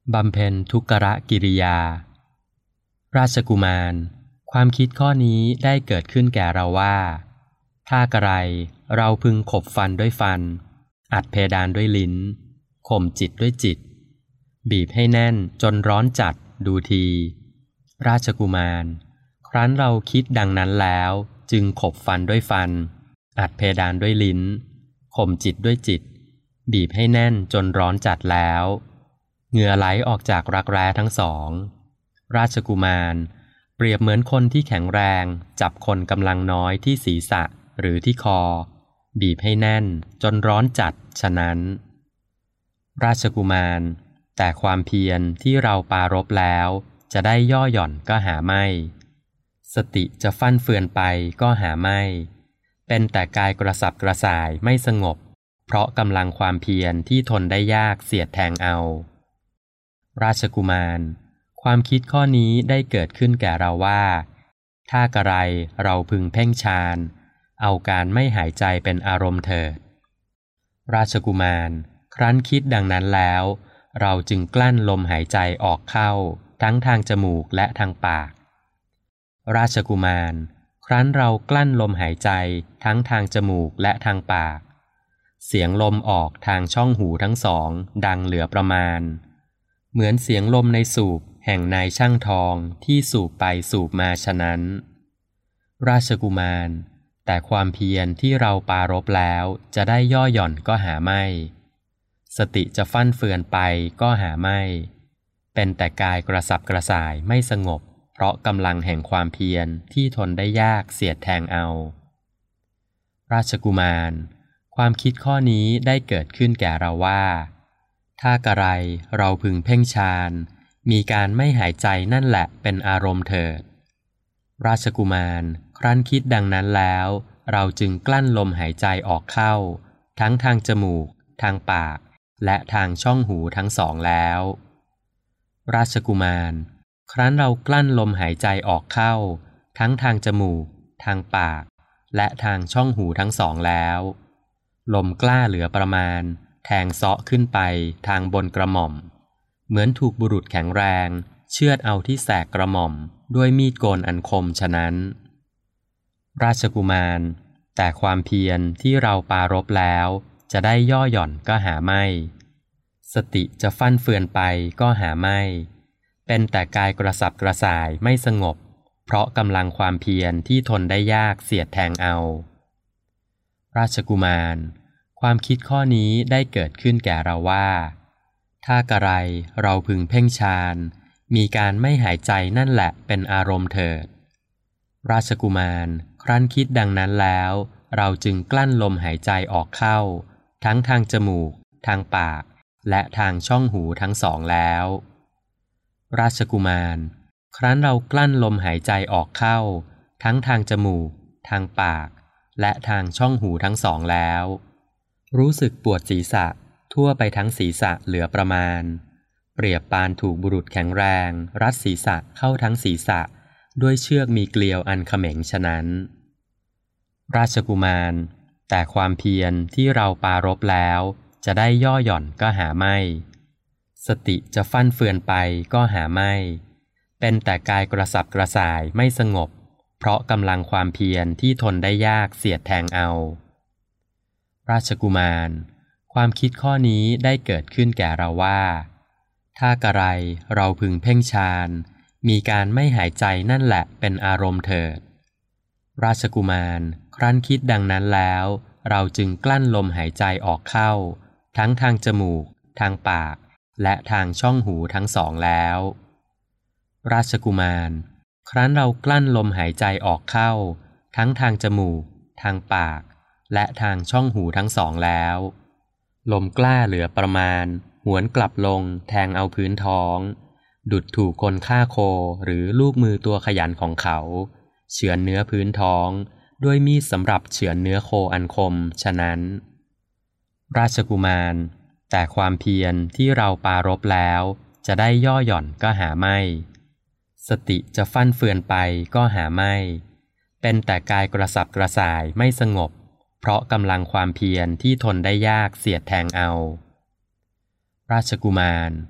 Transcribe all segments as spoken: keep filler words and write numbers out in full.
บำเพ็ญทุกขกิริยาราชกุมารความคิดข้อนี้ได้เกิดขึ้นแก่เราว่าถ้ากระไรเราพึงขบฟันด้วยฟันอัดเพดานด้วยลิ้นข่มจิตด้วยจิตบีบให้แน่นจนร้อนจัดดูทีราชกุมารครั้นเราคิดดังนั้นแล้วจึงขบฟันด้วยฟันอัดเพดานด้วยลิ้นข่มจิตด้วยจิตบีบให้แน่นจนร้อนจัดแล้วเหงื่อไหลออกจากรักแร้ทั้งสองราชกุมารเปรียบเหมือนคนที่แข็งแรงจับคนกำลังน้อยที่ศีรษะหรือที่คอบีบให้แน่นจนร้อนจัดฉะนั้นราชกุมารแต่ความเพียรที่เราปรารภแล้วจะได้ย่อหย่อนก็หาไม่สติจะฟั่นเฟือนไปก็หาไม่เป็นแต่กายกระสับกระส่ายไม่สงบเพราะกำลังความเพียรที่ทนได้ยากเสียดแทงเอาราชกุมารความคิดข้อนี้ได้เกิดขึ้นแก่เราว่าถ้ากระไรเราพึงเพ่งฌานเอาการไม่หายใจเป็นอารมณ์เถิดราชกุมารครั้นคิดดังนั้นแล้วเราจึงกลั้นลมหายใจออกเข้าทั้งทางจมูกและทางปากราชกุมารครั้นเรากลั้นลมหายใจทั้งทางจมูกและทางปากเสียงลมออกทางช่องหูทั้งสองดังเหลือประมาณเหมือนเสียงลมในสูบแห่งนายช่างทองที่สูบไปสูบมาฉะนั้นราชกุมารแต่ความเพียรที่เราปรารภแล้วจะได้ย่อหย่อนก็หาไม่สติจะฟั่นเฟือนไปก็หาไม่เป็นแต่กายกระสับกระส่ายไม่สงบเพราะกำลังแห่งความเพียรที่ทนได้ยากเสียดแทงเอาราชกุมารความคิดข้อนี้ได้เกิดขึ้นแก่เราว่าถ้ากระไรเราพึงเพ่งฌานมีการไม่หายใจนั่นแหละเป็นอารมณ์เถิดราชกุมารครั้นคิดดังนั้นแล้วเราจึงกลั้นลมหายใจออกเข้าทั้งทางจมูกทางปากและทางช่องหูทั้งสองแล้วราชกุมารครั้นเรากลั้นลมหายใจออกเข้าทั้งทางจมูกทางปากและทางช่องหูทั้งสองแล้วลมกล้าเหลือประมาณแทงเซาะขึ้นไปทางบนกระหม่อมเหมือนถูกบุรุษแข็งแรงเชือดเอาที่แสกกระหม่อมด้วยมีดโกนอันคมฉะนั้นราชกุมารแต่ความเพียรที่เราปรารภแล้วจะได้ย่อหย่อนก็หาไม่สติจะฟั่นเฟือนไปก็หาไม่เป็นแต่กายกระสับกระส่ายไม่สงบเพราะกำลังความเพียรที่ทนได้ยากเสียดแทงเอาราชกุมารความคิดข้อนี้ได้เกิดขึ้นแก่เราว่าถ้ากระไรเราพึงเพ่งฌานมีการไม่หายใจนั่นแหละเป็นอารมณ์เถิดราชกุมารครั้นคิดดังนั้นแล้วเราจึงกลั้นลมหายใจออกเข้าทั้งทางจมูกทางปากและทางช่องหูทั้งสองแล้วราชกุมารครั้นเรากลั้นลมหายใจออกเข้าทั้งทางจมูกทางปากและทางช่องหูทั้งสองแล้วรู้สึกปวดศีรษะทั่วไปทั้งศีรษะเหลือประมาณเปรียบปานถูกบุรุษแข็งแรงรัดศีรษะเข้าทั้งศีรษะด้วยเชือกมีเกลียวอันเขม็งฉะนั้นราชกุมารแต่ความเพียรที่เราปรารภแล้วจะได้ย่อหย่อนก็หาไม่สติจะฟั่นเฟือนไปก็หาไม่เป็นแต่กายกระสับกระส่ายไม่สงบเพราะกำลังความเพียรที่ทนได้ยากเสียดแทงเอาราชกุมารความคิดข้อนี้ได้เกิดขึ้นแก่เราว่าถ้ากระไรเราพึงเพ่งฌานมีการไม่หายใจนั่นแหละเป็นอารมณ์เถิดราชกุมารครั้นคิดดังนั้นแล้วเราจึงกลั้นลมหายใจออกเข้าทั้งทางจมูกทางปากและทางช่องหูทั้งสองแล้วราชกุมารครั้นเรากลั้นลมหายใจออกเข้าทั้งทางจมูกทางปากและทางช่องหูทั้งสองแล้วลมกล้าเหลือประมาณหวนกลับลงแทงเอาพื้นท้องดุจถูกคนฆ่าโคหรือลูกมือตัวขยันของเขาเฉือนเนื้อพื้นท้องด้วยมีดสำหรับเฉือนเนื้อโคอันคมฉะนั้นราชกุมารแต่ความเพียรที่เราปรารภแล้วจะได้ย่อหย่อนก็หาไม่สติจะฟั่นเฟือนไปก็หาไม่เป็นแต่กายกระสับกระส่ายไม่สงบเพราะกำลังความเพียรที่ทนได้ยากเสียดแทงเอาราชกุมาร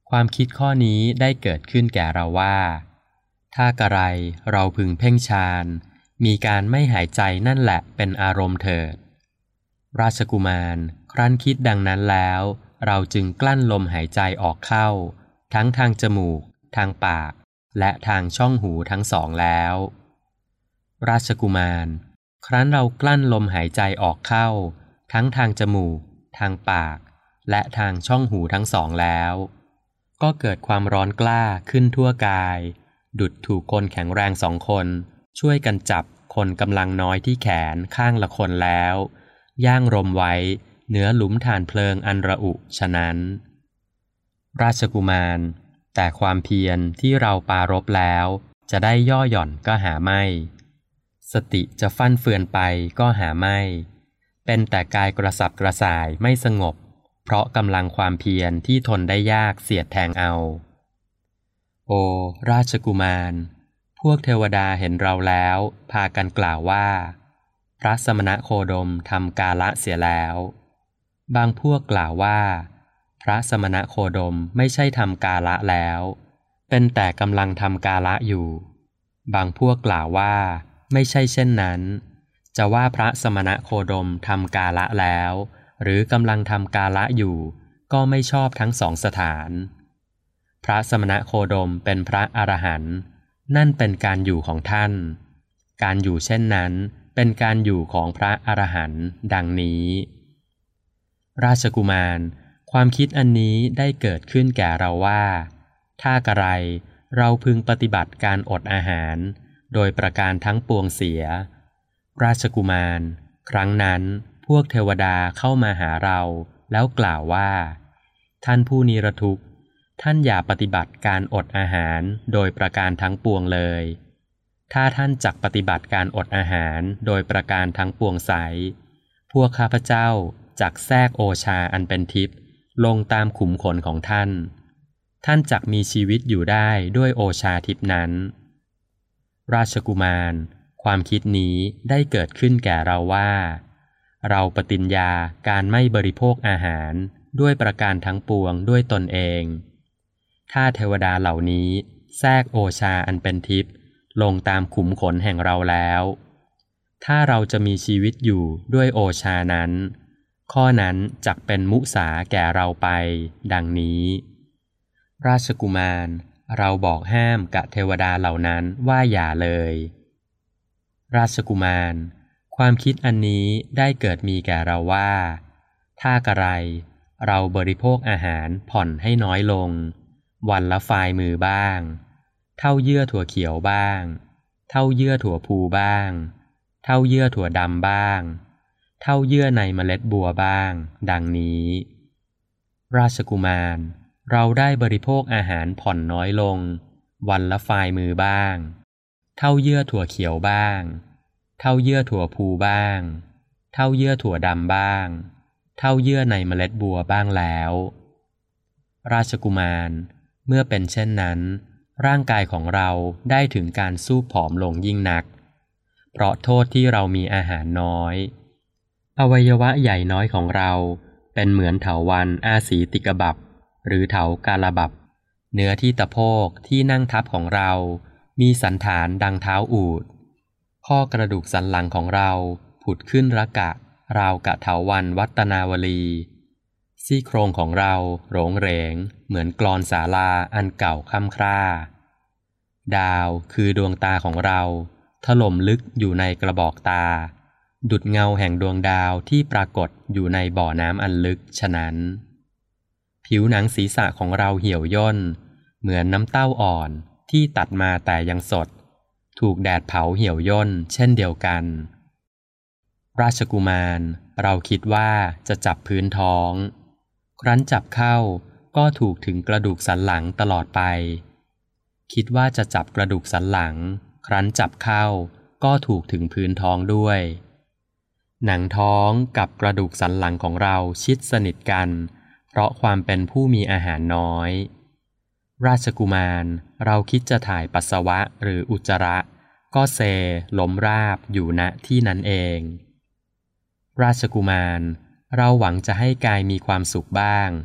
ความคิดข้อนี้ได้เกิดขึ้นแก่เราว่าถ้ากระไรเราพึงเพ่งฌานมีการไม่หายใจนั่นแหละเป็นอารมณ์เถิดราชกุมารครั้นคิดดังนั้นแล้วเราจึงกลั้นลมหายใจออกเข้าทั้งทางจมูกทางปากและทางช่องหูทั้งสองแล้วราชกุมารครั้นเรากลั้นลมหายใจออกเข้าทั้งทางจมูกทางปากและทางช่องหูทั้งสองแล้วก็เกิดความร้อนกล้าขึ้นทั่วกายดุจถูกคนแข็งแรงสองคนช่วยกันจับคนกำลังน้อยที่แขนข้างละคนแล้วย่างรมไว้เหนือหลุมฐานเพลิงอันระอุฉะนั้นราชกุมารแต่ความเพียรที่เราปารภแล้วจะได้ย่อหย่อนก็หาไม่สติจะฟั่นเฟือนไปก็หาไม่เป็นแต่กายกระสับกระส่ายไม่สงบเพราะกำลังความเพียรที่ทนได้ยากเสียดแทงเอาโอราชกุมารพวกเทวดาเห็นเราแล้วพากันกล่าวว่าพระสมณโคดมทำกาละเสียแล้วบางพวกกล่าวว่าพระสมณโคดมไม่ใช่ทำกาละแล้วเป็นแต่กำลังทำกาละอยู่บางพวกกล่าวว่าไม่ใช่เช่นนั้นจะว่าพระสมณโคดมทำกาละแล้วหรือกำลังทำกาละอยู่ก็ไม่ชอบทั้งสองสถานพระสมณโคดมเป็นพระอรหันต์นั่นเป็นการอยู่ของท่านการอยู่เช่นนั้นเป็นการอยู่ของพระอรหันต์ดังนี้ราชกุมารความคิดอันนี้ได้เกิดขึ้นแก่เราว่าถ้ากระไรเราพึงปฏิบัติการอดอาหารโดยประการทั้งปวงเสียราชกุมารครั้งนั้นพวกเทวดาเข้ามาหาเราแล้วกล่าวว่าท่านผู้นิรทุกข์ท่านอย่าปฏิบัติการอดอาหารโดยประการทั้งปวงเลยถ้าท่านจักปฏิบัติการอดอาหารโดยประการทั้งปวงไสพวกข้าพเจ้าจักแทรกโอชาอันเป็นทิพย์ลงตามขุมขนของท่านท่านจักมีชีวิตอยู่ได้ด้วยโอชาทิพย์นั้นราชกุมารความคิดนี้ได้เกิดขึ้นแก่เราว่าเราปฏิญญาการไม่บริโภคอาหารด้วยประการทั้งปวงด้วยตนเองถ้าเทวดาเหล่านี้แทรกโอชาอันเป็นทิพย์ลงตามขุมขนแห่งเราแล้วถ้าเราจะมีชีวิตอยู่ด้วยโอชานั้นข้อนั้นจักเป็นมุสาแก่เราไปดังนี้ราชกุมารเราบอกห้ามกะเทวดาเหล่านั้นว่าอย่าเลยราชกุมารความคิดอันนี้ได้เกิดมีแก่เราว่าถ้ากระไรเราบริโภคอาหารผ่อนให้น้อยลงวันละฝ่ายมือบ้างเท่าเยื่อถั่วเขียวบ้างเท่าเยื่อถั่วพูบ้างเท่าเยื่อถั่วดำบ้างเท่าเยื่อในเมล็ดบัวบ้างดังนี้ราชกุมารเราได้บริโภคอาหารผ่อนน้อยลงวันละฝ่ายมือบ้างเท่าเยื่อถั่วเขียวบ้างเท่าเยื่อถั่วพูบ้างเท่าเยื่อถั่วดำบ้างเท่าเยื่อในเมล็ดบัวบ้างแล้วราชกุมารเมื่อเป็นเช่นนั้นร่างกายของเราได้ถึงการสู้ผอมลงยิ่งนักเพราะโทษที่เรามีอาหารน้อยอวัยวะใหญ่น้อยของเราเป็นเหมือนเถาวัลย์อาสีติกบับหรือเถากาลบับเนื้อที่ตะโพกที่นั่งทับของเรามีสันฐานดังเท้าอูฐข้อกระดูกสันหลังของเราผุดขึ้นระกะราวกะเถาวัลย์วัตนาวลีซี่โครงของเราโหรงเหรงเหมือนกลอนศาลาอันเก่าค่ำคร่าดาวคือดวงตาของเราถล่มลึกอยู่ในกระบอกตาดุจเงาแห่งดวงดาวที่ปรากฏอยู่ในบ่อน้ำอันลึกฉะนั้นผิวหนังศีรษะของเราเหี่ยวย่นเหมือนน้ำเต้าอ่อนที่ตัดมาแต่ยังสดถูกแดดเผาเหี่ยวย่นเช่นเดียวกันราชกุมารเราคิดว่าจะจับพื้นท้องครั้นจับเข้าก็ถูกถึงกระดูกสันหลังตลอดไปคิดว่าจะจับกระดูกสันหลังครั้นจับเข้าก็ถูกถึงพื้นท้องด้วยหนังท้องกับกระดูกสันหลังของเราชิดสนิทกันเพราะความเป็นผู้มีอาหารน้อยราชกุมารเราคิดจะถ่ายปัสสาวะหรืออุจจาระก็เซล้มราบอยู่ณที่นั้นเองราชกุมารเราหวังจะให้กายมีความสุขบ้าง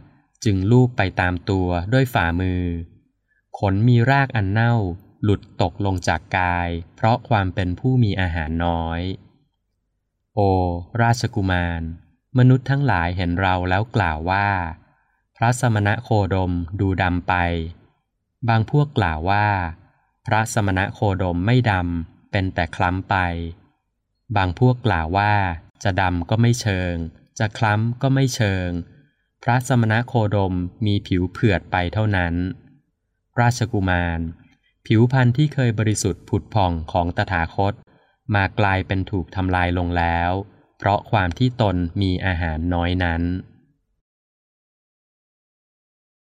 จึงลูบไปตามตัวด้วยฝ่ามือขนมีรากอันเน่าหลุดตกลงจากกายเพราะความเป็นผู้มีอาหารน้อยโอราชกุมารมนุษย์ทั้งหลายเห็นเราแล้วกล่าวว่าพระสมณโคดมดูดำไปบางพวกกล่าวว่าพระสมณโคดมไม่ดำเป็นแต่คล้ำไปบางพวกกล่าวว่าจะดำก็ไม่เชิงจะคล้ำก็ไม่เชิงพระสมณโคดมมีผิวเผือดไปเท่านั้นราชกุมารผิวพรรณที่เคยบริสุทธิ์ผุดผ่องของตถาคตมากลายเป็นถูกทำลายลงแล้วเพราะความที่ตนมีอาหารน้อยนั้น